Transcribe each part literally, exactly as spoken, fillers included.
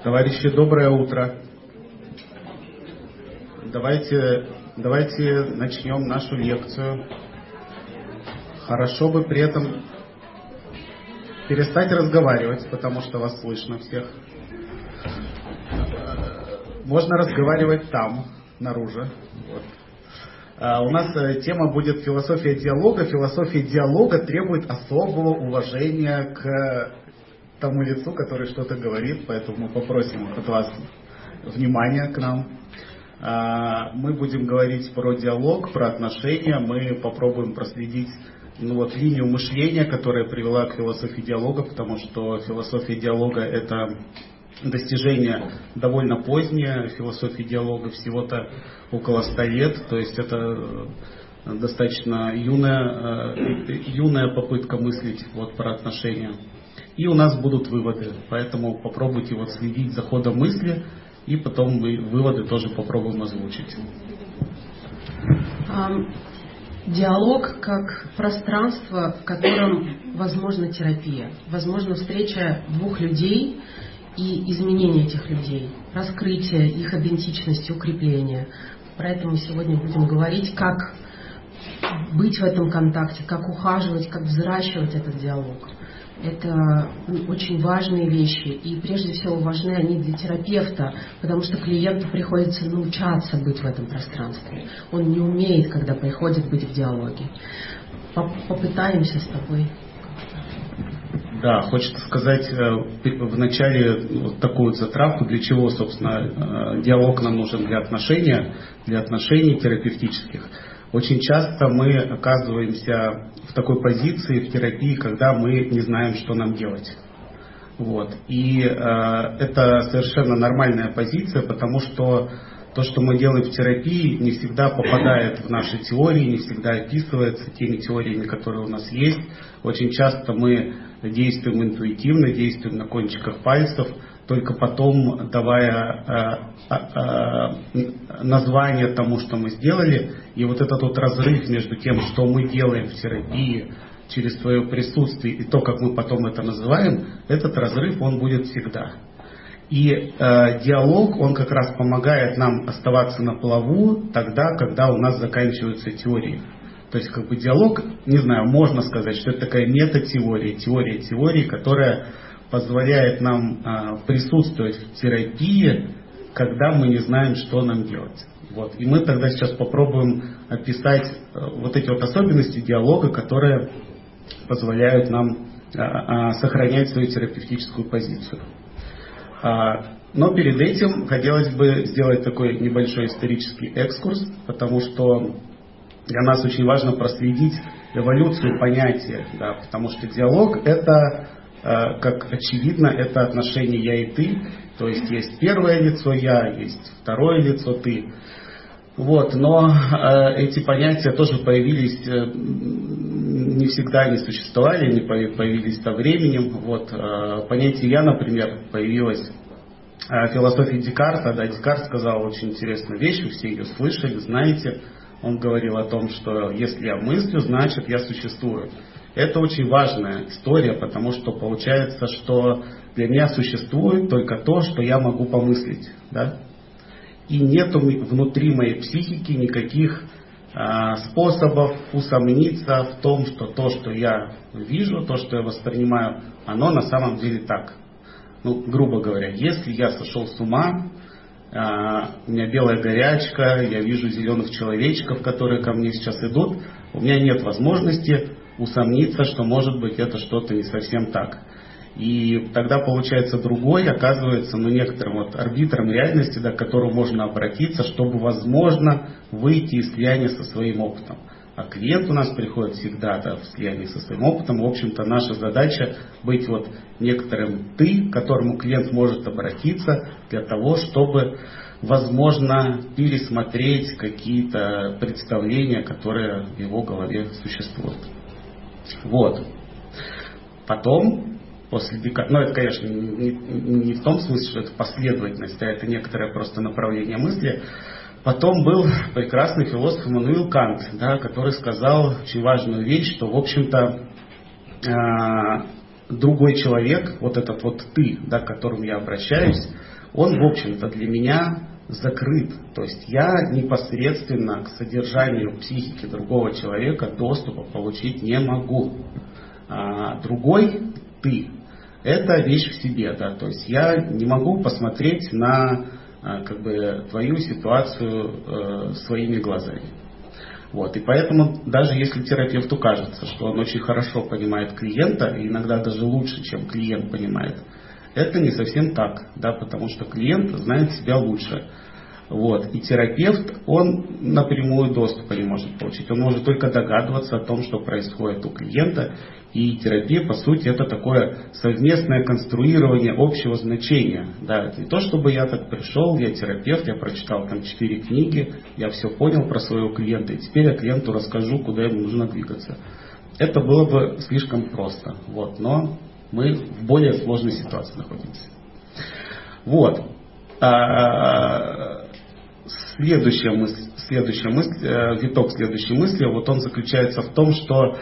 Товарищи, доброе утро. Давайте, давайте начнем нашу лекцию. Хорошо бы при этом перестать разговаривать, потому что вас слышно всех. Можно разговаривать там, наружу. Вот. А у нас тема будет философия диалога. Философия диалога требует особого уважения к тому лицу, который что-то говорит, поэтому мы попросим от вас внимания к нам. Мы будем говорить про диалог, про отношения, мы попробуем проследить ну, вот, линию мышления, которая привела к философии диалога, потому что философия диалога — это достижение довольно позднее, философия диалога всего-то около ста лет, то есть это достаточно юная, юная попытка мыслить вот, про отношения. И у нас будут выводы, поэтому попробуйте вот следить за ходом мысли, и потом мы выводы тоже попробуем озвучить. Диалог как пространство, в котором возможна терапия, возможна встреча двух людей и изменение этих людей, раскрытие их идентичности, укрепление. Про это мы сегодня будем говорить, как быть в этом контакте, как ухаживать, как взращивать этот диалог. Это очень важные вещи, и прежде всего важны они для терапевта, потому что клиенту приходится научаться быть в этом пространстве. Он не умеет, когда приходит быть в диалоге. Попытаемся с тобой. Да, хочется сказать вначале вот такую затравку, для чего, собственно, диалог нам нужен для отношения, для отношений терапевтических. Очень часто мы оказываемся в такой позиции в терапии, когда мы не знаем, что нам делать. Вот. И э, это совершенно нормальная позиция, потому что то, что мы делаем в терапии, не всегда попадает в наши теории, не всегда описывается теми теориями, которые у нас есть. Очень часто мы действуем интуитивно, действуем на кончиках пальцев, только потом давая э, э, название тому, что мы сделали. И вот этот вот разрыв между тем, что мы делаем в терапии через свое присутствие и то, как мы потом это называем, этот разрыв, он будет всегда. И э, диалог, он как раз помогает нам оставаться на плаву тогда, когда у нас заканчиваются теории. То есть как бы диалог, не знаю, можно сказать, что это такая метатеория, теория теории, которая позволяет нам а, присутствовать в терапии, когда мы не знаем, что нам делать. Вот. И мы тогда сейчас попробуем описать а, вот эти вот особенности диалога, которые позволяют нам а, а, сохранять свою терапевтическую позицию. А, но перед этим хотелось бы сделать такой небольшой исторический экскурс, потому что для нас очень важно проследить эволюцию понятия, да, потому что диалог — это, как очевидно, это отношение «я» и «ты», то есть есть первое лицо «я», есть второе лицо «ты». Вот, но э, эти понятия тоже появились, э, не всегда они существовали, они появились со временем. Вот, э, понятие «я», например, появилось э, в философии Декарта. Да, Декарт сказал очень интересную вещь, вы все ее слышали, знаете. Он говорил о том, что если я мыслю, значит я существую. Это очень важная история, потому что получается, что для меня существует только то, что я могу помыслить. Да? И нет внутри моей психики никаких а, способов усомниться в том, что то, что я вижу, то, что я воспринимаю, оно на самом деле так. Ну, грубо говоря, если я сошел с ума, у меня белая горячка, я вижу зеленых человечков, которые ко мне сейчас идут, у меня нет возможности усомниться, что может быть это что-то не совсем так. И тогда получается другой, оказывается, ну, некоторым вот арбитром реальности, да, к которому можно обратиться, чтобы, возможно, выйти из слияния со своим опытом. А клиент у нас приходит всегда, да, в слиянии со своим опытом. В общем-то, наша задача быть вот некоторым «ты», к которому клиент может обратиться для того, чтобы, возможно, пересмотреть какие-то представления, которые в его голове существуют. Вот. Потом, после Декарта, ну это, конечно, не, не в том смысле, что это последовательность, а это некоторое просто направление мысли. Потом был прекрасный философ Иммануил Кант, да, который сказал очень важную вещь, что, в общем-то, э, другой человек, вот этот вот ты, да, к которому я обращаюсь, он, в общем-то, для меня закрыт. То есть я непосредственно к содержанию психики другого человека доступа получить не могу. А другой ты – это вещь в себе, да, то есть я не могу посмотреть на как бы твою ситуацию э, своими глазами. Вот. И поэтому даже если терапевту кажется, что он очень хорошо понимает клиента, и иногда даже лучше, чем клиент понимает, это не совсем так, да, потому что клиент знает себя лучше. Вот. И терапевт, он напрямую доступа не может получить. Он может только догадываться о том, что происходит у клиента. И терапия, по сути, это такое совместное конструирование общего значения. Да, это не то, чтобы я так пришел, я терапевт, я прочитал там четыре книги, я все понял про своего клиента, и теперь я клиенту расскажу, куда ему нужно двигаться. Это было бы слишком просто. Вот. Но мы в более сложной ситуации находимся. Вот. Следующая мысль, следующая мысль, э, виток следующей мысли, вот он заключается в том, что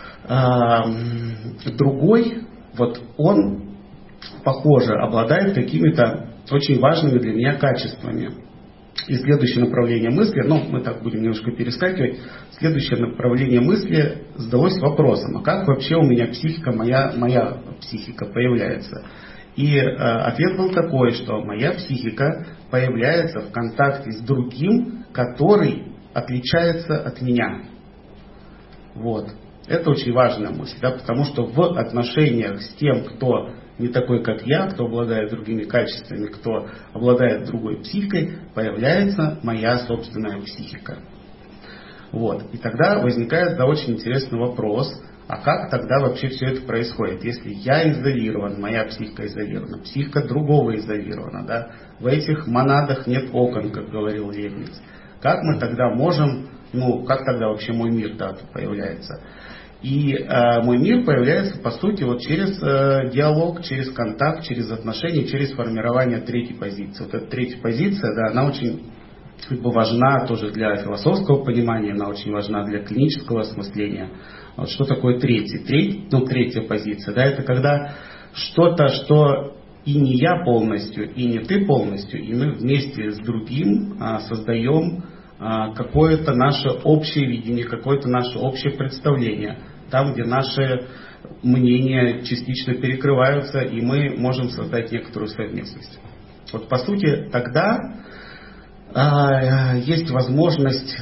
э, другой, вот он, похоже, обладает какими-то очень важными для меня качествами. И следующее направление мысли, ну, мы так будем немножко перескакивать, следующее направление мысли задалось вопросом, а как вообще у меня психика, моя, моя психика появляется? И э, ответ был такой, что моя психика появляется в контакте с другим, который отличается от меня. Вот. Это очень важная мысль, да, потому что в отношениях с тем, кто не такой, как я, кто обладает другими качествами, кто обладает другой психикой, появляется моя собственная психика. Вот. И тогда возникает, да, очень интересный вопрос, а как тогда вообще все это происходит? Если я изолирован, моя психика изолирована, психика другого изолирована, да? В этих монадах нет окон, как говорил Лейбниц. Как мы тогда можем, ну, как тогда вообще мой мир, да, появляется? И э, мой мир появляется, по сути, вот через э, диалог, через контакт, через отношения, через формирование третьей позиции. Вот эта третья позиция, да, она очень как бы важна тоже для философского понимания, она очень важна для клинического осмысления. Вот что такое третий? Треть, ну, третья позиция, да, это когда что-то, что и не я полностью, и не ты полностью, и мы вместе с другим а, создаем а, какое-то наше общее видение, какое-то наше общее представление, там, где наши мнения частично перекрываются, и мы можем создать некоторую совместность. Вот по сути тогда а, есть возможность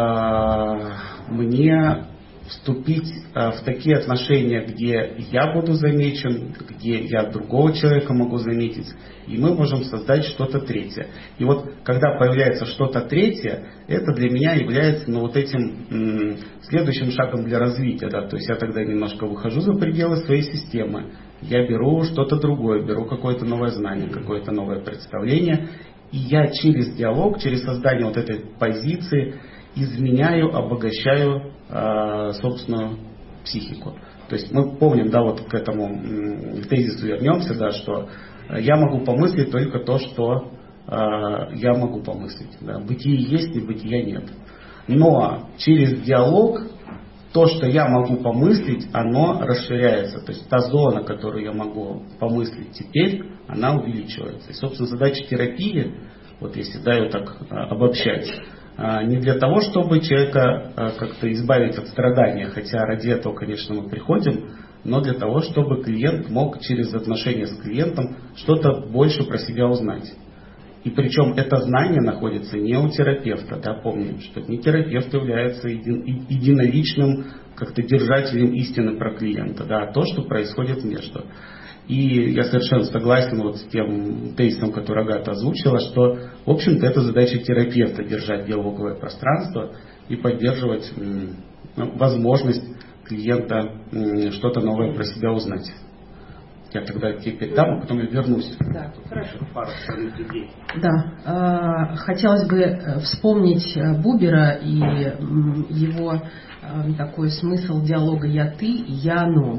а, мне вступить а, в такие отношения, где я буду замечен, где я другого человека могу заметить, и мы можем создать что-то третье. И вот когда появляется что-то третье, это для меня является, ну, вот этим м- следующим шагом для развития. Да? То есть я тогда немножко выхожу за пределы своей системы, я беру что-то другое, беру какое-то новое знание, какое-то новое представление, и я через диалог, через создание вот этой позиции изменяю, обогащаю э, собственную психику. То есть мы помним, да, вот к этому м, тезису вернемся, да, что я могу помыслить только то, что э, я могу помыслить. Да. Бытие есть, и бытия нет. Но через диалог то, что я могу помыслить, оно расширяется. То есть та зона, которую я могу помыслить теперь, она увеличивается. И, собственно, задача терапии, вот если, да, ее так э, обобщать, не для того, чтобы человека как-то избавить от страдания, хотя ради этого, конечно, мы приходим, но для того, чтобы клиент мог через отношения с клиентом что-то больше про себя узнать. И причем это знание находится не у терапевта, да, помним, что не терапевт является еди- единоличным как-то держателем истины про клиента, да, а то, что происходит между. И я совершенно согласен вот с тем тезисом, который Агата озвучила, что, в общем-то, это задача терапевта – держать диалоговое пространство и поддерживать м, возможность клиента м, что-то новое про себя узнать. Я тогда теперь дам, а потом я вернусь. Да, хорошо. Пару людей. Да, э, хотелось бы вспомнить Бубера и его э, такой смысл диалога «я-ты» и «я-оно».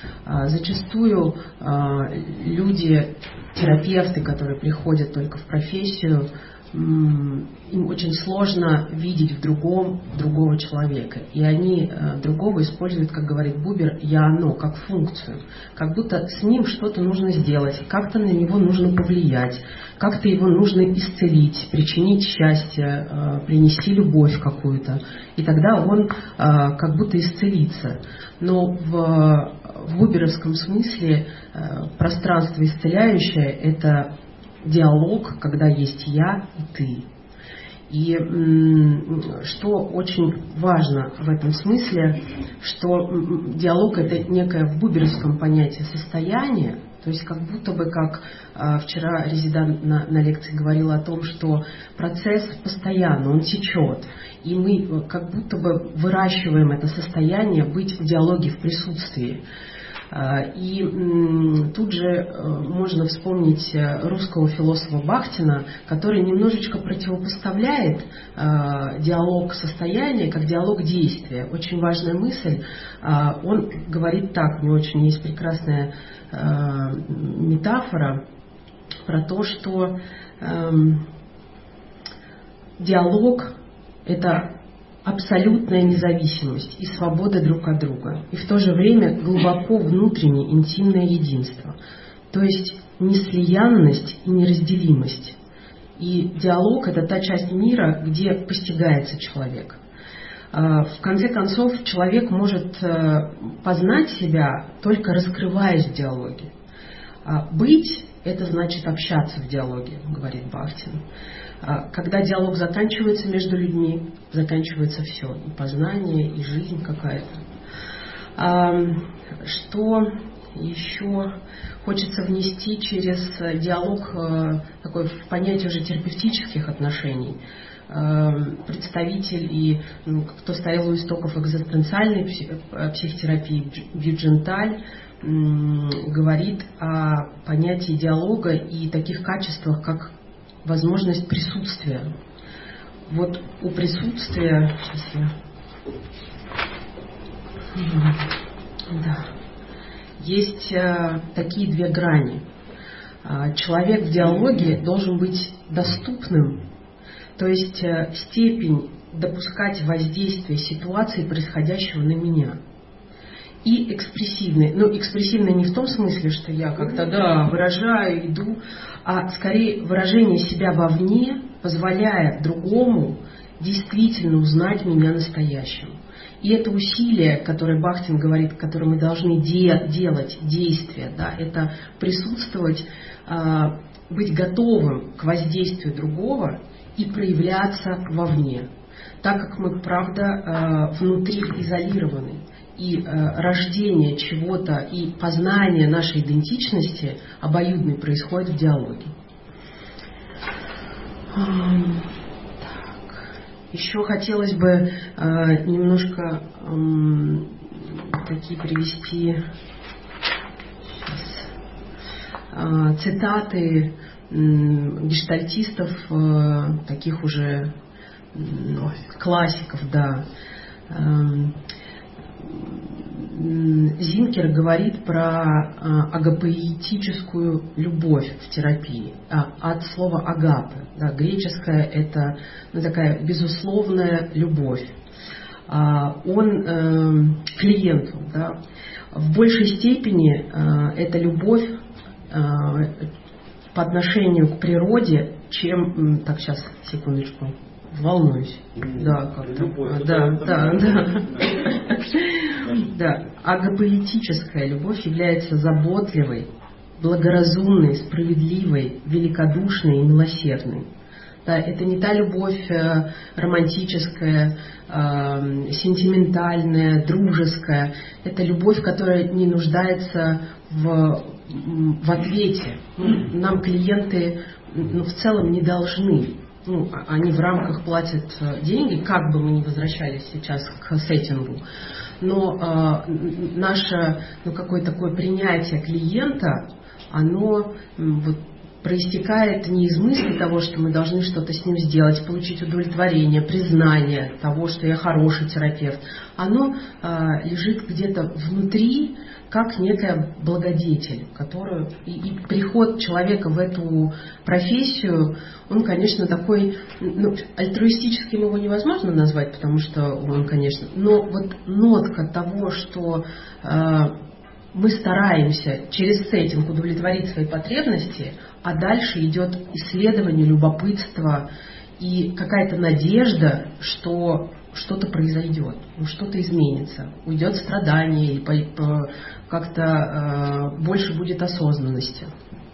Зачастую люди, терапевты, которые приходят только в профессию, им очень сложно видеть в другом другого человека. И они другого используют, как говорит Бубер, «я-оно», как функцию. Как будто с ним что-то нужно сделать, как-то на него нужно повлиять, как-то его нужно исцелить, причинить счастье, принести любовь какую-то. И тогда он как будто исцелится. Но в, в буберовском смысле пространство исцеляющее – это диалог, когда есть я и ты. И что очень важно в этом смысле, что диалог — это некое в буберовском понятии состояние, то есть как будто бы, как а, вчера резидант на, на лекции говорил о том, что процесс постоянно, он течет, и мы как будто бы выращиваем это состояние быть в диалоге, в присутствии. И тут же можно вспомнить русского философа Бахтина, который немножечко противопоставляет диалог состояния как диалог действия. Очень важная мысль. Он говорит так, у него очень есть прекрасная метафора про то, что диалог – это абсолютная независимость и свобода друг от друга, и в то же время глубоко внутреннее интимное единство, то есть неслиянность и неразделимость. И диалог – это та часть мира, где постигается человек. В конце концов, человек может познать себя, только раскрываясь в диалоге. Быть – это значит общаться в диалоге, говорит Бахтин. Когда диалог заканчивается между людьми, заканчивается все, и познание, и жизнь какая-то. Что еще хочется внести через диалог такое в понятие уже терапевтических отношений? Представитель и ну, кто стоял у истоков экзистенциальной психотерапии Бьюдженталь говорит о понятии диалога и таких качествах, как возможность присутствия. Вот у присутствия... Сейчас я... Да. Есть а, такие две грани. А, человек в диалоге должен быть доступным, то есть а, степень допускать воздействие ситуации, происходящего на меня. И экспрессивный. Ну, экспрессивный не в том смысле, что я как-то, да, выражаю, иду, а скорее выражение себя вовне, позволяя другому действительно узнать меня настоящим. И это усилие, которое Бахтин говорит, которое мы должны де- делать, действия, да, это присутствовать, э, быть готовым к воздействию другого и проявляться вовне. Так как мы, правда, э, внутри изолированы. И э, рождение чего-то и познание нашей идентичности обоюдной происходит в диалоге. Так. Еще хотелось бы э, немножко э, такие привести сейчас, э, цитаты э, гештальтистов, э, таких уже э, классиков, да. Э, Зинкер говорит про а, агапоэтическую любовь в терапии, а, от слова агапе. Да, греческое это ну, такая безусловная любовь. А, он э, клиенту. Да, в большей степени э, эта любовь э, по отношению к природе, чем... Так, сейчас, секундочку. Волнуюсь. Да, как-то. Да, да, да. Да. Агапоэтическая любовь является заботливой, благоразумной, справедливой, великодушной и милосердной. Да, это не та любовь э, романтическая, э, сентиментальная, дружеская. Это любовь, которая не нуждается в, в ответе. Ну, нам клиенты ну, в целом не должны. Ну, они в рамках платят деньги, как бы мы ни возвращались сейчас к сеттингу, но э, наше ну, какое-то такое принятие клиента, оно вот, проистекает не из мысли того, что мы должны что-то с ним сделать, получить удовлетворение, признание того, что я хороший терапевт. Оно э, лежит где-то внутри, как некая благодетель, которую и, и приход человека в эту профессию, он, конечно, такой, ну, альтруистическим его невозможно назвать, потому что он, конечно, но вот нотка того, что э, мы стараемся через сеттинг удовлетворить свои потребности, а дальше идет исследование, любопытство и какая-то надежда, что что-то произойдет, что-то изменится, уйдет страдание, и как-то э, больше будет осознанности.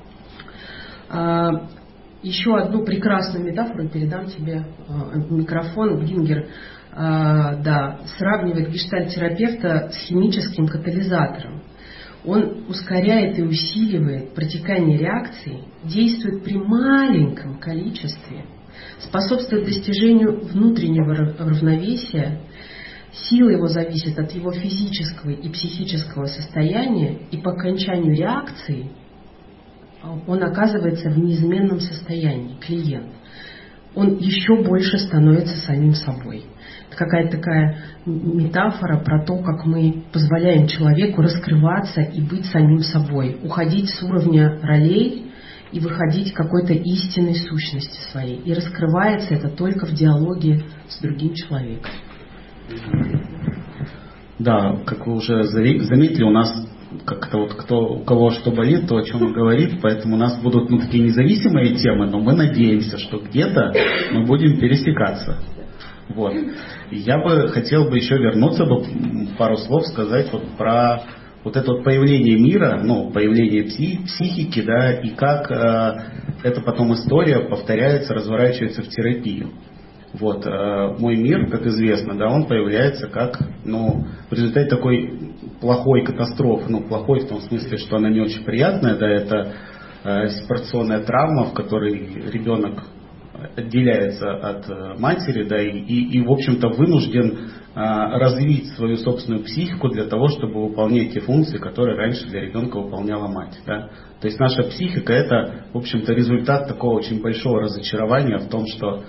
Э, еще одну прекрасную метафору передам тебе э, микрофон. Гингер э, да, сравнивает гештальт-терапевта с химическим катализатором. Он ускоряет и усиливает протекание реакции, действует при маленьком количестве, способствует достижению внутреннего равновесия. Сила его зависит от его физического и психического состояния, и по окончанию реакции он оказывается в неизменном состоянии, клиент. Он еще больше становится самим собой. Это какая-то такая метафора про то, как мы позволяем человеку раскрываться и быть самим собой, уходить с уровня ролей и выходить к какой-то истинной сущности своей. И раскрывается это только в диалоге с другим человеком. Да, как вы уже заметили, у нас как-то вот кто, у кого что болит, то о чем он говорит, поэтому у нас будут ну, такие независимые темы, но мы надеемся, что где-то мы будем пересекаться. Вот. И я бы хотел бы еще вернуться, бы пару слов сказать вот про вот это вот появление мира, ну, появление пси, психики, да, и как э, это потом история повторяется, разворачивается в терапию. Вот, э, мой мир, как известно, да, он появляется как, ну, в результате такой плохой катастрофы, ну, плохой в том смысле, что она не очень приятная, да, это э, сепарационная травма, в которой ребенок отделяется от э, матери, да, и, и, и, в общем-то, вынужден э, развить свою собственную психику для того, чтобы выполнять те функции, которые раньше для ребенка выполняла мать, да. То есть наша психика — это, в общем-то, результат такого очень большого разочарования в том, что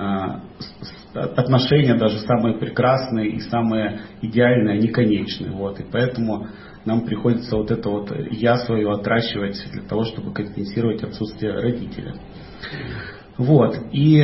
отношения, даже самые прекрасные и самые идеальные, они конечны. Вот. И поэтому нам приходится вот это вот я свое отращивать для того, чтобы компенсировать отсутствие родителя. Вот. И,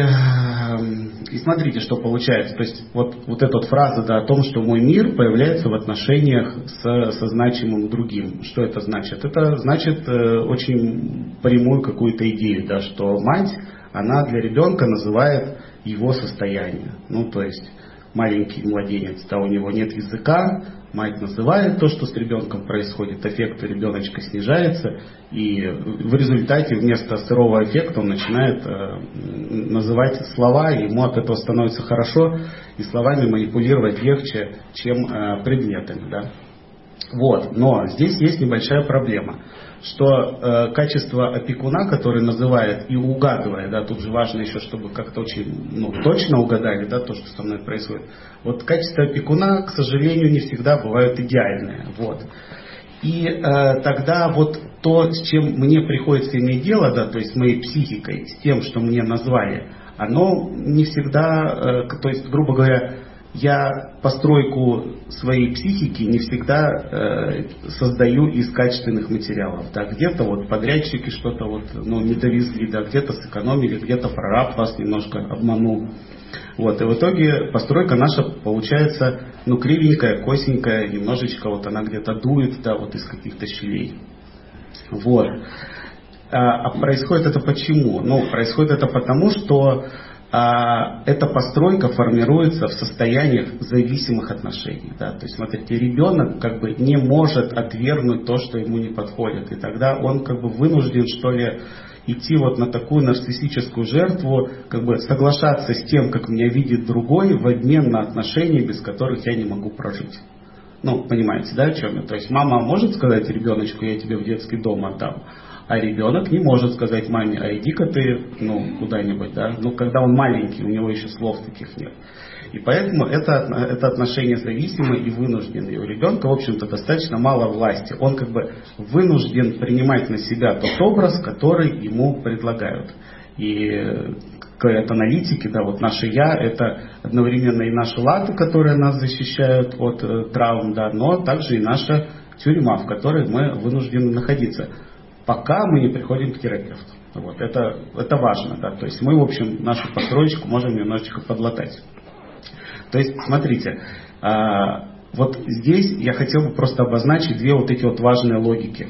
и смотрите, что получается. То есть вот, вот эта вот фраза, да, о том, что мой мир появляется в отношениях с, со значимым другим. Что это значит? Это значит э, очень прямую какую-то идею, да, что мать, она для ребенка называет его состояние. Ну, то есть маленький младенец, да, у него нет языка, мать называет то, что с ребенком происходит, аффект у ребеночка снижается, и в результате вместо сырого аффекта он начинает э, называть слова, и ему от этого становится хорошо, и словами манипулировать легче, чем э, предметами, да. Вот, но здесь есть небольшая проблема, что э, качество опекуна, который называет и угадывает, да, тут же важно еще, чтобы как-то очень ну, точно угадали, да, то, что со мной происходит. Вот качество опекуна, к сожалению, не всегда бывают идеальные. Вот. И э, тогда вот то, с чем мне приходится иметь дело, да, то есть с моей психикой, с тем, что мне назвали, оно не всегда, э, то есть, грубо говоря, я постройку своей психики не всегда э, создаю из качественных материалов. Да, где-то вот подрядчики что-то вот, ну, не довезли, да, где-то сэкономили, где-то прораб вас немножко обманул. Вот, и в итоге постройка наша получается ну, кривенькая, косенькая, немножечко вот она где-то дует, да, вот из каких-то щелей. Вот. А, а происходит это почему? Ну, происходит это потому, что а эта постройка формируется в состояниях зависимых отношений. Да? То есть, смотрите, ребенок как бы не может отвергнуть то, что ему не подходит. И тогда он как бы вынужден, что ли, идти вот на такую нарциссическую жертву, как бы соглашаться с тем, как меня видит другой, в обмен на отношения, без которых я не могу прожить. Ну, понимаете, да, о чем я? То есть мама может сказать ребеночку, я тебе в детский дом отдам, А ребенок не может сказать маме: а иди-ка ты, ну, куда-нибудь, да. Ну, когда он маленький, у него еще слов таких нет. И поэтому это, это отношение зависимое и вынужденное. И у ребенка, в общем-то, достаточно мало власти. Он как бы вынужден принимать на себя тот образ, который ему предлагают. И говорят аналитики, да, вот наше «я» — это одновременно и наши латы, которые нас защищают от э, травм, да, но также и наша тюрьма, в которой мы вынуждены находиться, пока мы не приходим к терапевту. Вот, это, это важно, да, то есть мы, в общем, нашу построечку можем немножечко подлатать. То есть, смотрите, а, вот здесь я хотел бы просто обозначить две вот эти вот важные логики.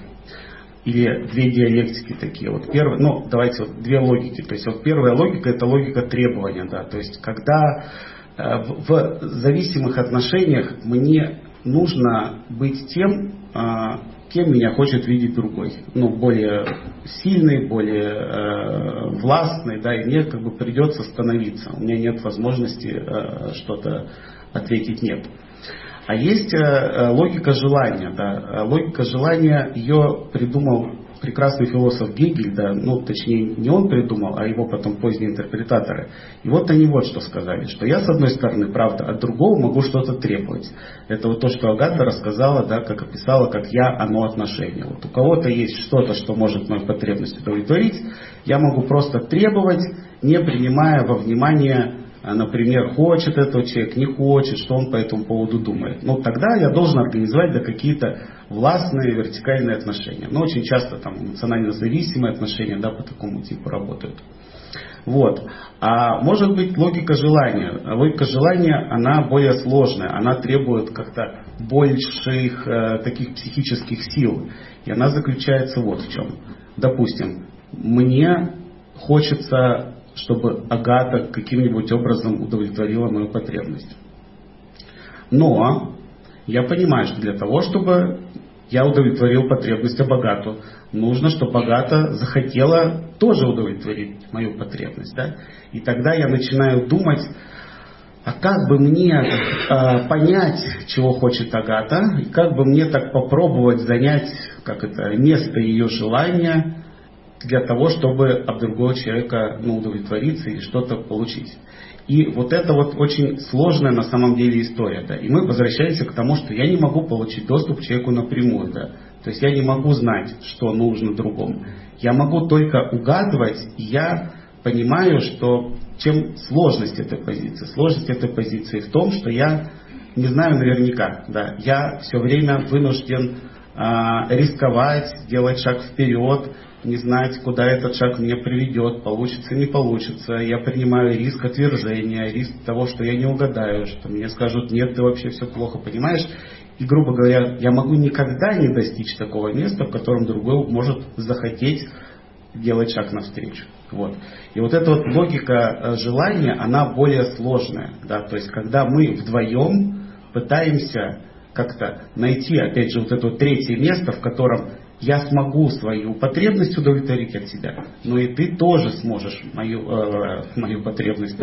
Или две диалектики такие. Вот первый, ну, давайте вот две логики. То есть вот первая логика — это логика требования, да. То есть когда э, в, в зависимых отношениях мне нужно быть тем, э, кем меня хочет видеть другой. Ну, более сильный, более э, властный, да, и мне как бы придется становиться. У меня нет возможности э, что-то ответить «нет». А есть э, логика желания, да. Логика желания, ее придумал прекрасный философ Гегель, да, ну, точнее, не он придумал, а его потом поздние интерпретаторы. И вот они вот что сказали, что я, с одной стороны, правда, от другого могу что-то требовать. Это вот то, что Агата рассказала, да, как описала, как я, оно, отношение. Вот у кого-то есть что-то, что может мою потребность удовлетворить, я могу просто требовать, не принимая во внимание, например, хочет этот человек, не хочет, что он по этому поводу думает. Ну, тогда я должен организовать, да, какие-то властные вертикальные отношения. Но очень часто там эмоционально зависимые отношения, да, по такому типу работают. Вот. А может быть логика желания. Логика желания, она более сложная, она требует как-то больших э, таких психических сил. И она заключается вот в чем. Допустим, мне хочется, чтобы Агата каким-нибудь образом удовлетворила мою потребность. Но я понимаю, что для того, чтобы я удовлетворил потребность Агату, нужно, чтобы Агата захотела тоже удовлетворить мою потребность. Да? И тогда я начинаю думать, а как бы мне э, понять, чего хочет Агата, и как бы мне так попробовать занять, как это, место ее желания, для того, чтобы от другого человека, ну, удовлетвориться или что-то получить. И вот это вот очень сложная на самом деле история. Да? И мы возвращаемся к тому, что я не могу получить доступ к человеку напрямую. Да? То есть я не могу знать, что нужно другому. Я могу только угадывать, и я понимаю, что чем сложность этой позиции? Сложность этой позиции в том, что я не знаю наверняка. Да? Я все время вынужден а, рисковать, делать шаг вперед, не знать, куда этот шаг меня приведет, получится, не получится. Я принимаю риск отвержения, риск того, что я не угадаю, что мне скажут: нет, ты вообще все плохо, понимаешь? И, грубо говоря, я могу никогда не достичь такого места, в котором другой может захотеть делать шаг навстречу. Вот. И вот эта вот логика желания, она более сложная. Да? То есть, когда мы вдвоем пытаемся как-то найти, опять же, вот это вот третье место, в котором я смогу свою потребность удовлетворить от себя, но и ты тоже сможешь мою, э, мою потребность.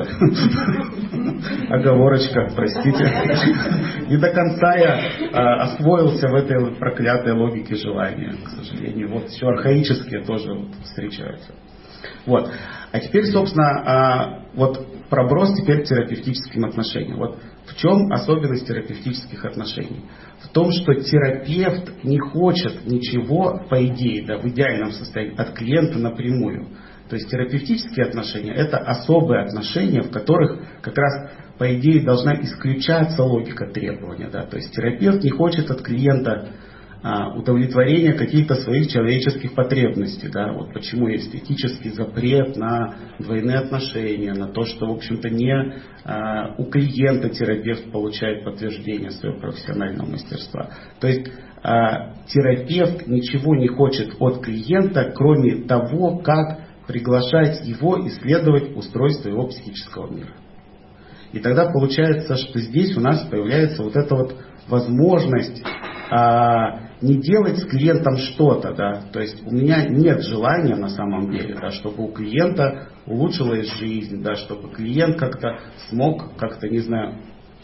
Оговорочка, простите. Не до конца я э, освоился в этой проклятой логике желания, к сожалению. Вот все архаические тоже вот встречаются. Вот. А теперь, собственно, э, вот проброс теперь к терапевтическим отношениям. Вот в чем особенность терапевтических отношений? В том, что терапевт не хочет ничего, по идее, да, в идеальном состоянии, от клиента напрямую. То есть терапевтические отношения — это особые отношения, в которых как раз, по идее, должна исключаться логика требования. Да? То есть терапевт не хочет от клиента а, удовлетворения каких-то своих человеческих потребностей. Да? Вот почему есть этический запрет на двойные отношения, на то, что, в общем-то, не а, у клиента терапевт получает подтверждение своего профессионального мастерства. То есть а, терапевт ничего не хочет от клиента, кроме того, как приглашать его исследовать устройство его психического мира. И тогда получается, что здесь у нас появляется вот эта вот возможность а, не делать с клиентом что-то, да, то есть у меня нет желания на самом деле, да, чтобы у клиента улучшилась жизнь, да, чтобы клиент как-то смог, как-то, не знаю,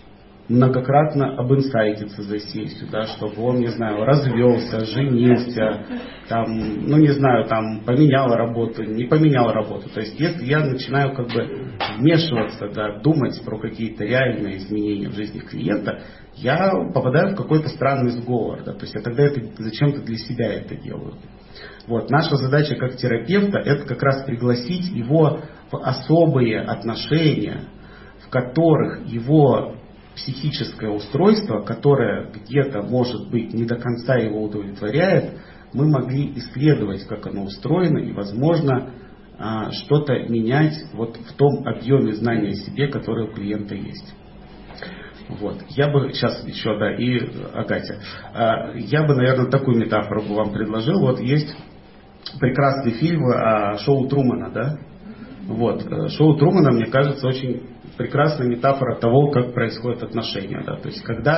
многократно обинсайтиться за сессию, да, чтобы он, не знаю, развелся, женился, там, ну не знаю, там поменял работу, не поменял работу. То есть если я начинаю как бы вмешиваться, да, думать про какие-то реальные изменения в жизни клиента, я попадаю в какой-то странный сговор, да, то есть я тогда это зачем-то для себя это делаю. Вот. Наша задача как терапевта это как раз пригласить его в особые отношения, в которых его психическое устройство, которое где-то, может быть, не до конца его удовлетворяет, мы могли исследовать, как оно устроено, и, возможно, что-то менять вот в том объеме знания о себе, который у клиента есть. Вот. Я бы сейчас еще, да, и Агате, я бы, наверное, такую метафору бы вам предложил. Вот есть прекрасный фильм «Шоу Трумана», да? Вот. «Шоу Трумана», мне кажется, очень прекрасная метафора того, как происходят отношения. Да? То есть, когда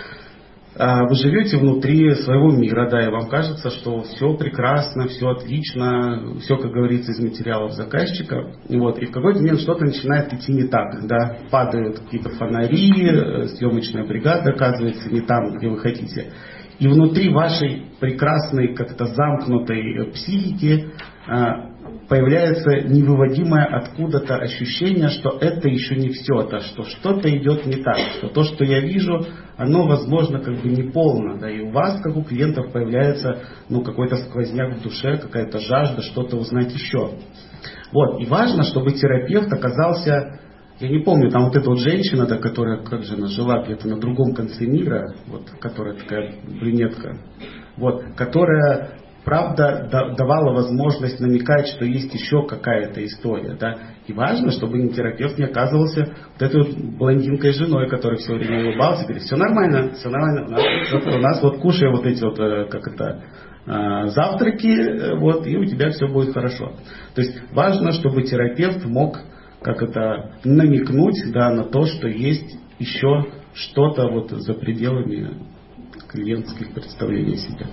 а, вы живете внутри своего мира, да, и вам кажется, что все прекрасно, все отлично, все, как говорится, из материалов заказчика, и, вот, и в какой-то момент что-то начинает идти не так. Да? Падают какие-то фонари, съемочная бригада оказывается не там, где вы хотите. И внутри вашей прекрасной, как-то замкнутой психики а, появляется невыводимое откуда-то ощущение, что это еще не все, то, что что-то идет не так, что то, что я вижу, оно, возможно, как бы не полно, да, и у вас, как у клиентов, появляется, ну, какой-то сквозняк в душе, какая-то жажда что-то узнать еще. Вот, и важно, чтобы терапевт оказался, я не помню, там вот эта вот женщина, да, которая, как же она жила где-то на другом конце мира, вот, которая такая брюнетка, вот, которая правда давала возможность намекать, что есть еще какая-то история. Да? И важно, чтобы терапевт не оказывался вот этой вот блондинкой женой, которая все время улыбалась и говорит, все нормально, все нормально. У нас, у нас вот кушай вот эти вот, как это, завтраки, вот, и у тебя все будет хорошо. То есть важно, чтобы терапевт мог как это намекнуть, да, на то, что есть еще что-то вот за пределами клиентских представлений о себе.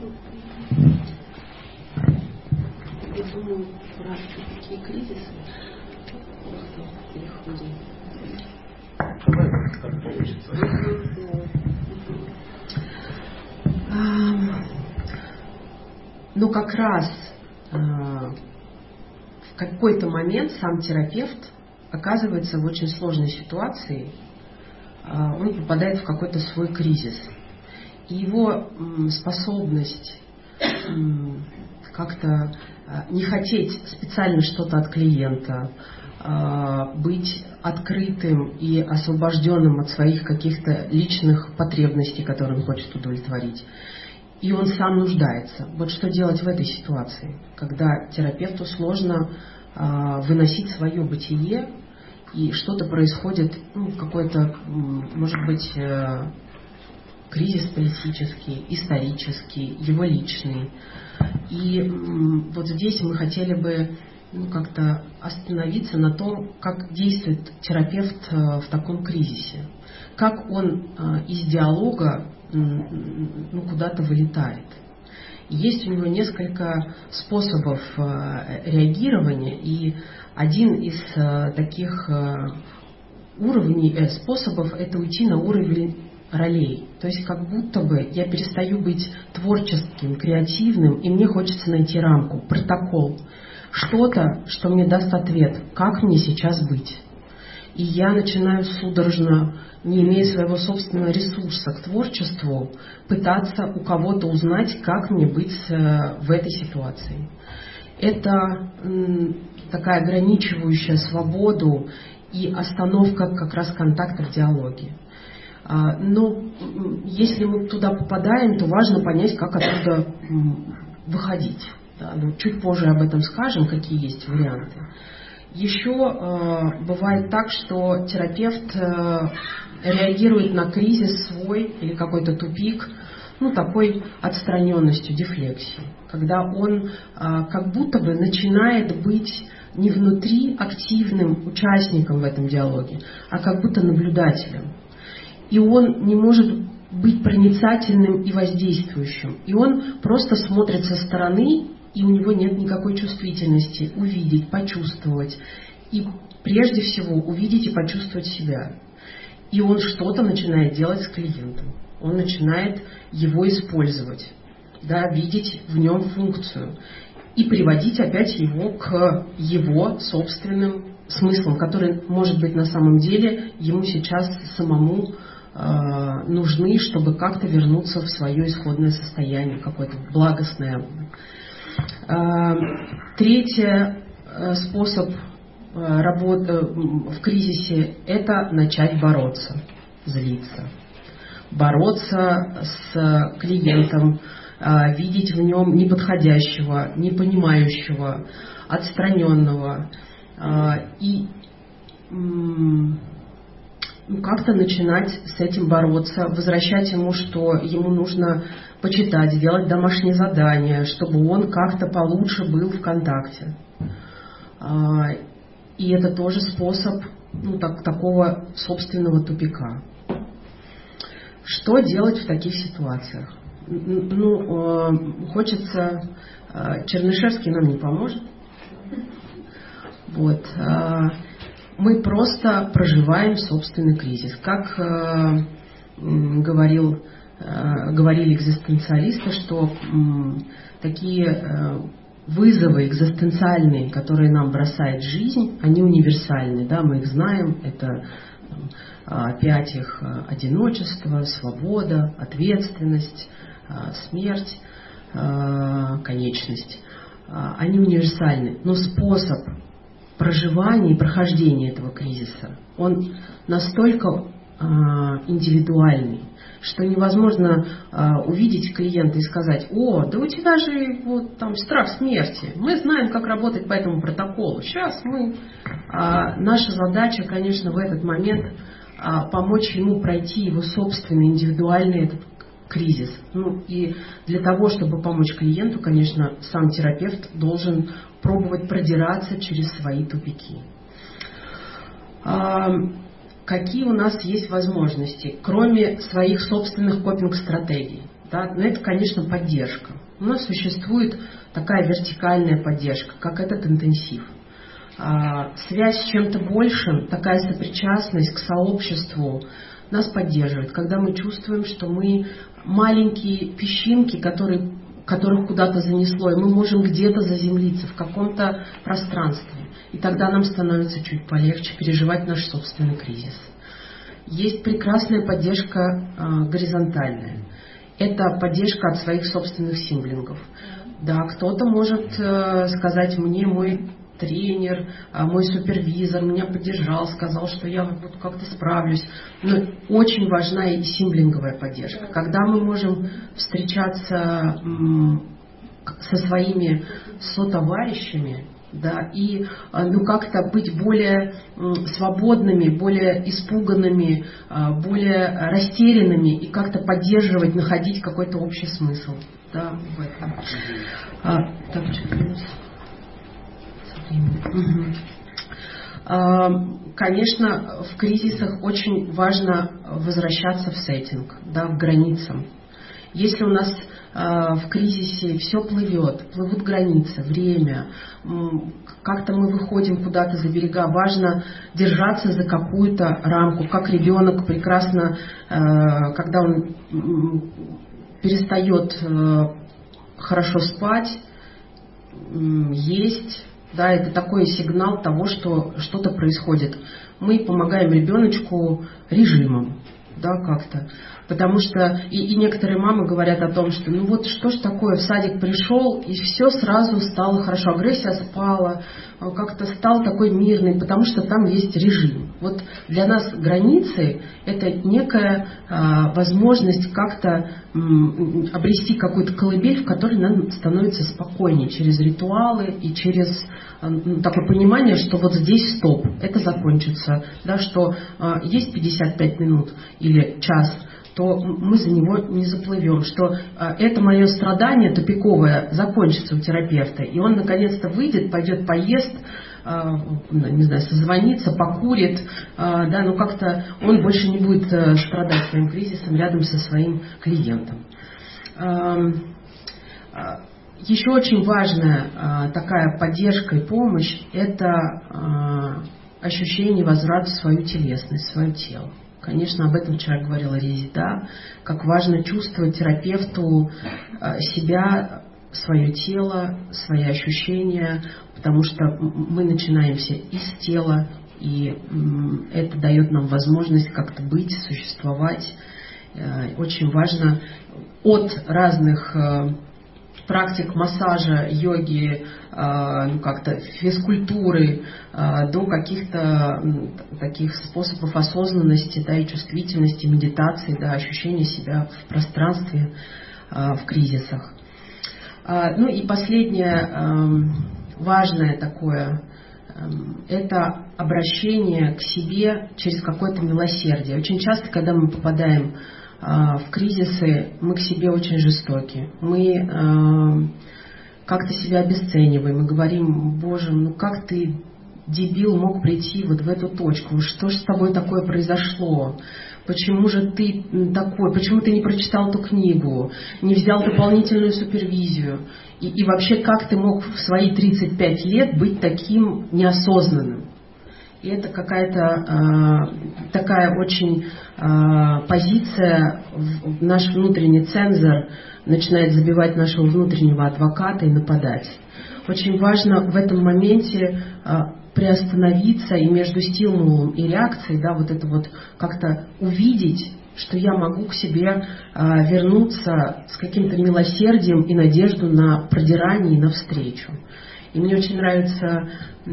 Я думаю, про такие кризисы просто переходим. Давай, как получится. Ну, как раз в какой-то момент сам терапевт оказывается в очень сложной ситуации, он попадает в какой-то свой кризис. И его способность как-то не хотеть специально что-то от клиента, быть открытым и освобожденным от своих каких-то личных потребностей, которые он хочет удовлетворить. И он сам нуждается. Вот что делать в этой ситуации, когда терапевту сложно выносить свое бытие, и что-то происходит, ну, какой-то, может быть, кризис политический, исторический, его личный. И вот здесь мы хотели бы, ну, как-то остановиться на том, как действует терапевт в таком кризисе. Как он из диалога, ну, куда-то вылетает. Есть у него несколько способов реагирования, и один из таких уровней, способов – это уйти на уровень ролей. То есть как будто бы я перестаю быть творческим, креативным, и мне хочется найти рамку, протокол, что-то, что мне даст ответ, как мне сейчас быть. И я начинаю судорожно, не имея своего собственного ресурса к творчеству, пытаться у кого-то узнать, как мне быть в этой ситуации. Это такая ограничивающая свободу и остановка как раз контакта в диалоге. Но если мы туда попадаем, то важно понять, как оттуда выходить. Да, ну, чуть позже об этом скажем, какие есть варианты. Еще э, бывает так, что терапевт э, реагирует на кризис свой или какой-то тупик, ну, такой отстраненностью, дефлексией, когда он э, как будто бы начинает быть не внутри активным участником в этом диалоге, а как будто наблюдателем. И он не может быть проницательным и воздействующим. И он просто смотрит со стороны, и у него нет никакой чувствительности увидеть, почувствовать. И прежде всего увидеть и почувствовать себя. и он что-то начинает делать с клиентом. Он начинает его использовать, да, видеть в нем функцию и приводить опять его к его собственным смыслам, которые, может быть, на самом деле ему сейчас самому э, нужны, чтобы как-то вернуться в свое исходное состояние, какое-то благостное. Э, третий э, способ э, работы в кризисе – это начать бороться, злиться. Бороться с клиентом, э, видеть в нем неподходящего, непонимающего, отстраненного, и ну, как-то начинать с этим бороться, возвращать ему, что ему нужно почитать, сделать домашнее задание, чтобы он как-то получше был в контакте. И это тоже способ, ну, так, такого собственного тупика. Что делать в таких ситуациях? Ну, хочется... Чернышевский нам не поможет. Вот. Мы просто проживаем собственный кризис. Как говорил, говорили экзистенциалисты, что такие вызовы экзистенциальные, которые нам бросает жизнь, они универсальны. Да? Мы их знаем. Это пять их: одиночество, свобода, ответственность, смерть, конечность. Они универсальны. Но способ проживания и прохождения этого кризиса, он настолько э, индивидуальный, что невозможно э, увидеть клиента и сказать: о, да у тебя же вот там страх смерти, мы знаем, как работать по этому протоколу, сейчас мы... Э, наша задача, конечно, в этот момент э, помочь ему пройти его собственный индивидуальный этот кризис. Ну и для того, чтобы помочь клиенту, конечно, сам терапевт должен пробовать продираться через свои тупики. А, какие у нас есть возможности, кроме своих собственных копинг-стратегий? Да, ну, это, конечно, поддержка. У нас существует такая вертикальная поддержка, как этот интенсив. А, связь с чем-то большим, такая сопричастность к сообществу нас поддерживает, когда мы чувствуем, что мы маленькие песчинки, которые, которых куда-то занесло, и мы можем где-то заземлиться в каком-то пространстве. И тогда нам становится чуть полегче переживать наш собственный кризис. Есть прекрасная поддержка э, горизонтальная. Это поддержка от своих собственных симблингов. Да, кто-то может э, сказать: мне мой тренер, мой супервизор меня поддержал, сказал, что я вот как-то справлюсь. Но очень важна и симблинговая поддержка. Когда мы можем встречаться со своими сотоварищами, да, и ну, как-то быть более свободными, более испуганными, более растерянными и как-то поддерживать, находить какой-то общий смысл. Да, в этом. А, так, что-то... Конечно, в кризисах очень важно возвращаться в сеттинг, да, в границам. Если у нас в кризисе все плывет, плывут границы, время, как-то мы выходим куда-то за берега, важно держаться за какую-то рамку, как ребенок прекрасно, когда он перестает хорошо спать, есть. Да, это такой сигнал того, что что-то происходит. Мы помогаем ребеночку режимом, да, как-то. Потому что и, и некоторые мамы говорят о том, что ну вот что ж такое, в садик пришел, и все сразу стало хорошо, агрессия спала, как-то стал такой мирный, потому что там есть режим. Вот для нас границы – это некая а, возможность как-то м, обрести какую-то колыбель, в которой нам становится спокойнее через ритуалы и через а, такое понимание, что вот здесь стоп, это закончится, да, что а, есть пятьдесят пять минут или час, то мы за него не заплывем, что а, это мое страдание тупиковое закончится у терапевта, и он наконец-то выйдет, пойдет поест, а, не знаю, созвонится, покурит, а, да, но как-то он больше не будет а, страдать своим кризисом рядом со своим клиентом. А, а, еще очень важная а, такая поддержка и помощь – это а, ощущение возврата в свою телесность, в свое тело. Конечно, об этом вчера говорила Резида, как важно чувствовать терапевту себя, свое тело, свои ощущения, потому что мы начинаемся из тела, и это дает нам возможность как-то быть, существовать. Очень важно от разных практик массажа, йоги, ну, как-то физкультуры до каких-то таких способов осознанности, да, и чувствительности, медитации, да, ощущения себя в пространстве, в кризисах. Ну и последнее важное такое – это обращение к себе через какое-то милосердие. Очень часто, когда мы попадаем в кризисы, мы к себе очень жестоки. Мы как-то себя обесцениваем. Мы говорим: Боже, ну как ты, дебил, мог прийти вот в эту точку? Что же с тобой такое произошло? Почему же ты такой? Почему ты не прочитал эту книгу? Не взял дополнительную супервизию? И, и вообще, как ты мог в свои тридцать пять лет быть таким неосознанным? И это какая-то э, такая очень э, позиция, в, наш внутренний цензор начинает забивать нашего внутреннего адвоката и нападать. Очень важно в этом моменте э, приостановиться и между стимулом и реакцией, да, вот это вот как-то увидеть, что я могу к себе э, вернуться с каким-то милосердием и надежду на продирание и навстречу. И мне очень нравится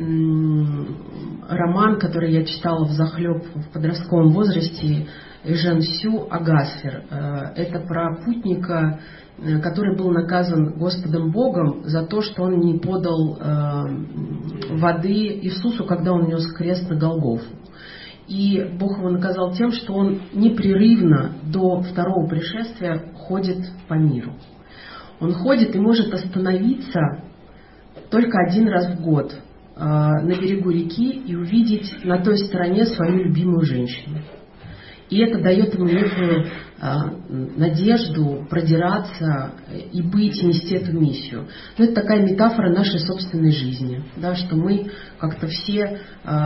м, роман, который я читала взахлеб в подростковом возрасте, Эжен Сю «Агасфер». Это про путника, который был наказан Господом Богом за то, что он не подал э, воды Иисусу, когда он нес крест на Голгофу. И Бог его наказал тем, что он непрерывно до второго пришествия ходит по миру. Он ходит и может остановиться только один раз в год э, на берегу реки и увидеть на той стороне свою любимую женщину. И это дает ему некую э, надежду продираться и быть, и нести эту миссию. Но это такая метафора нашей собственной жизни, да, что мы как-то все э,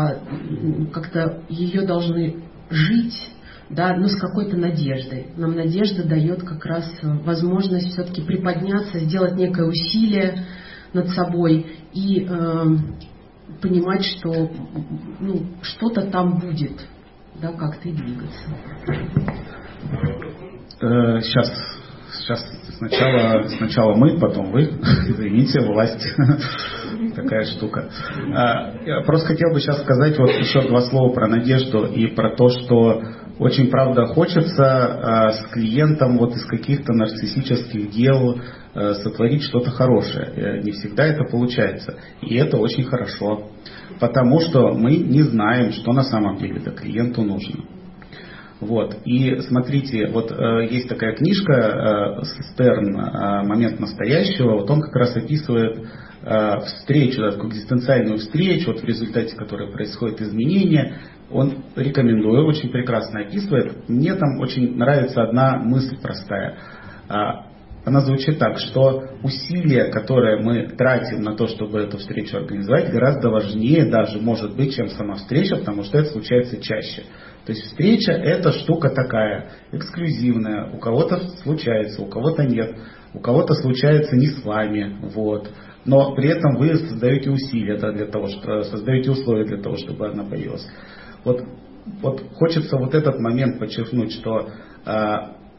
как-то ее должны жить, да, но с какой-то надеждой. Нам надежда дает как раз возможность все-таки приподняться, сделать некое усилие над собой и э, понимать, что ну, что-то там будет, да, как-то и двигаться. Э, сейчас, сейчас сначала, сначала мы, потом вы. Извините, власть. Такая штука. Я просто хотел бы сейчас сказать вот еще два слова про надежду и про то, что очень, правда, хочется с клиентом вот из каких-то нарциссических дел сотворить что-то хорошее. Не всегда это получается. И это очень хорошо. Потому что мы не знаем, что на самом деле да, клиенту нужно. Вот. И смотрите, вот э, есть такая книжка э, Стерн э, «Момент настоящего». Вот он как раз описывает э, встречу, да, такую экзистенциальную встречу, вот в результате которой происходят изменения. Он, рекомендую, очень прекрасно описывает. Мне там очень нравится одна мысль простая. Она звучит так, что усилия, которые мы тратим на то, чтобы эту встречу организовать, гораздо важнее даже, может быть, чем сама встреча, потому что это случается чаще. То есть встреча – это штука такая, эксклюзивная. У кого-то случается, у кого-то нет. У кого-то случается не с вами. Вот. Но при этом вы создаете усилия, да, для того, что, создаете условия для того, чтобы она появилась. Вот, вот хочется вот этот момент подчеркнуть, что э,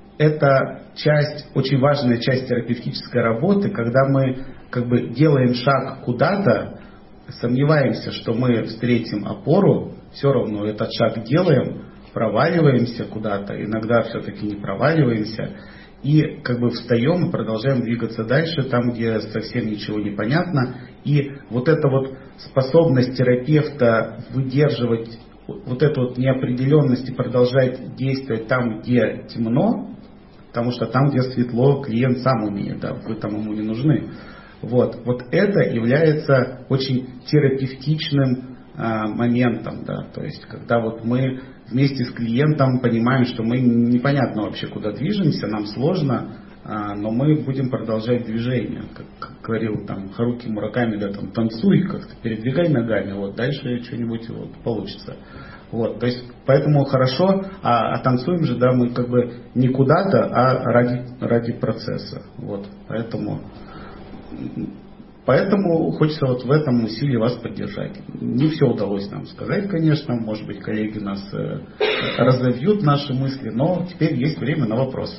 это часть, очень важная часть терапевтической работы, когда мы как бы делаем шаг куда-то, сомневаемся, что мы встретим опору, все равно этот шаг делаем, проваливаемся куда-то, иногда все-таки не проваливаемся, и как бы встаем и продолжаем двигаться дальше, там, где совсем ничего не понятно. И вот эта вот способность терапевта выдерживать вот эту вот неопределенность и продолжать действовать там, где темно, потому что там, где светло, клиент сам умеет, да, вы там ему не нужны. Вот, вот это является очень терапевтичным а, моментом, да, то есть когда вот мы вместе с клиентом понимаем, что мы непонятно вообще куда движемся, нам сложно, но мы будем продолжать движение. Как, как говорил там Харуки Мураками, да, там танцуй как-то, передвигай ногами, вот, дальше что-нибудь вот, получится. Вот, то есть, поэтому хорошо, а, а танцуем же, да, мы как бы не куда-то, а ради, ради процесса. Вот, поэтому, поэтому хочется вот в этом усилии вас поддержать. Не все удалось нам сказать, конечно, может быть, коллеги нас э, разовьют наши мысли, но теперь есть время на вопросы.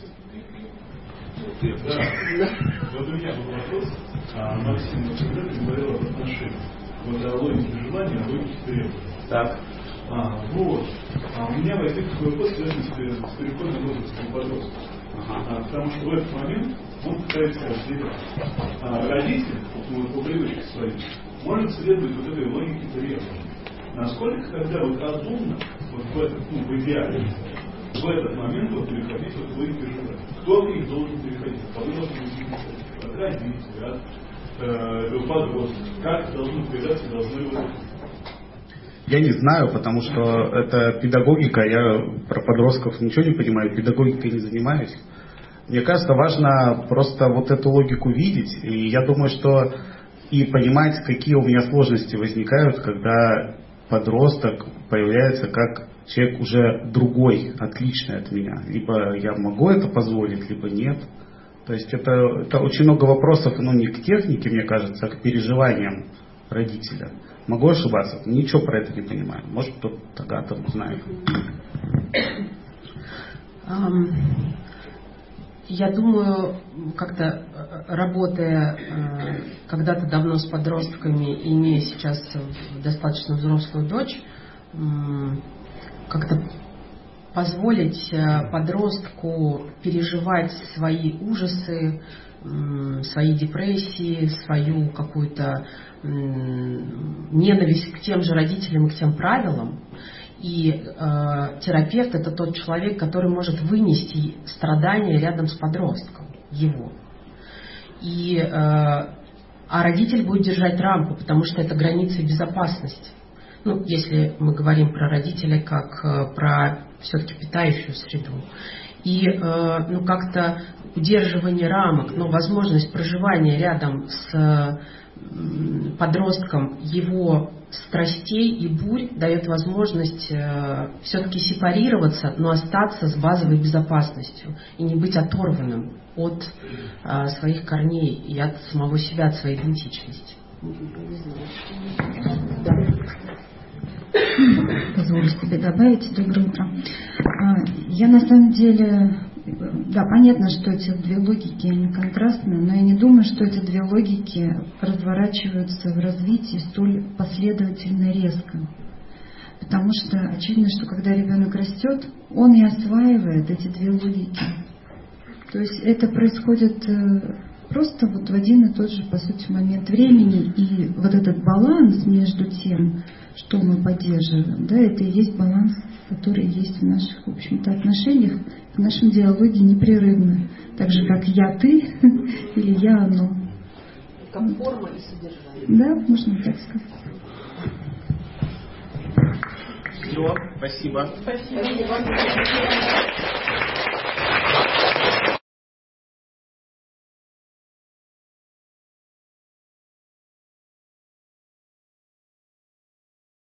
Да. Вот у меня был вопрос. А, Максим, когда ты говорил об отношениях, вот о логике желания, о логике требований. Так. А, вот. А у меня возник такой вопрос, связанный с переходным возрастом подростка. Ага. А, потому что в этот момент он пытается разделять. А родитель, вот, по привычке своей, может следовать вот этой логике требований. Насколько, когда вот разумно, вот в этот, ну, в идеале, в этот момент вот переходить вот в логике желания. Кто в них должен переходить? Кого должен переходить? От родителей, от э, подростков. Как должны передаться, должны вот. Я не знаю, потому что это педагогика, я про подростков ничего не понимаю, педагогикой не занимаюсь. Мне кажется, важно просто вот эту логику видеть, и я думаю, что и понимать, какие у меня сложности возникают, когда подросток появляется как человек уже другой, отличный от меня. Либо я могу это позволить, либо нет. То есть это, это очень много вопросов, ну не к технике, мне кажется, а к переживаниям родителя. Могу ошибаться, ничего про это не понимаю. Может, кто-то тогда там знает. Я думаю, как-то работая когда-то давно с подростками и имея сейчас достаточно взрослую дочь, как-то позволить подростку переживать свои ужасы, свои депрессии, свою какую-то ненависть к тем же родителям и к тем правилам. И э, терапевт — это тот человек, который может вынести страдания рядом с подростком, его. И, э, а родитель будет держать рамку, потому что это граница безопасности. Ну, если мы говорим про родителя как э, про все-таки питающую среду. И э, ну, как-то удерживание рамок, но возможность проживания рядом с э, подростком его страстей и бурь дает возможность э, все-таки сепарироваться, но остаться с базовой безопасностью и не быть оторванным от э, своих корней и от самого себя, от своей идентичности. Позволю себе добавить. Доброе утро. Я на самом деле, да, понятно, что эти две логики, они контрастны, но я не думаю, что эти две логики разворачиваются в развитии столь последовательно резко. Потому что очевидно, что когда ребенок растет, он и осваивает эти две логики. То есть это происходит просто вот в один и тот же, по сути, момент времени. И вот этот баланс между тем, что мы поддерживаем, да, это и есть баланс, который есть в наших, в общем-то, отношениях, в нашем диалоге непрерывно. Так же, как я ты или я оно. Как форма и содержание. Да, можно так сказать. Все, спасибо. Спасибо.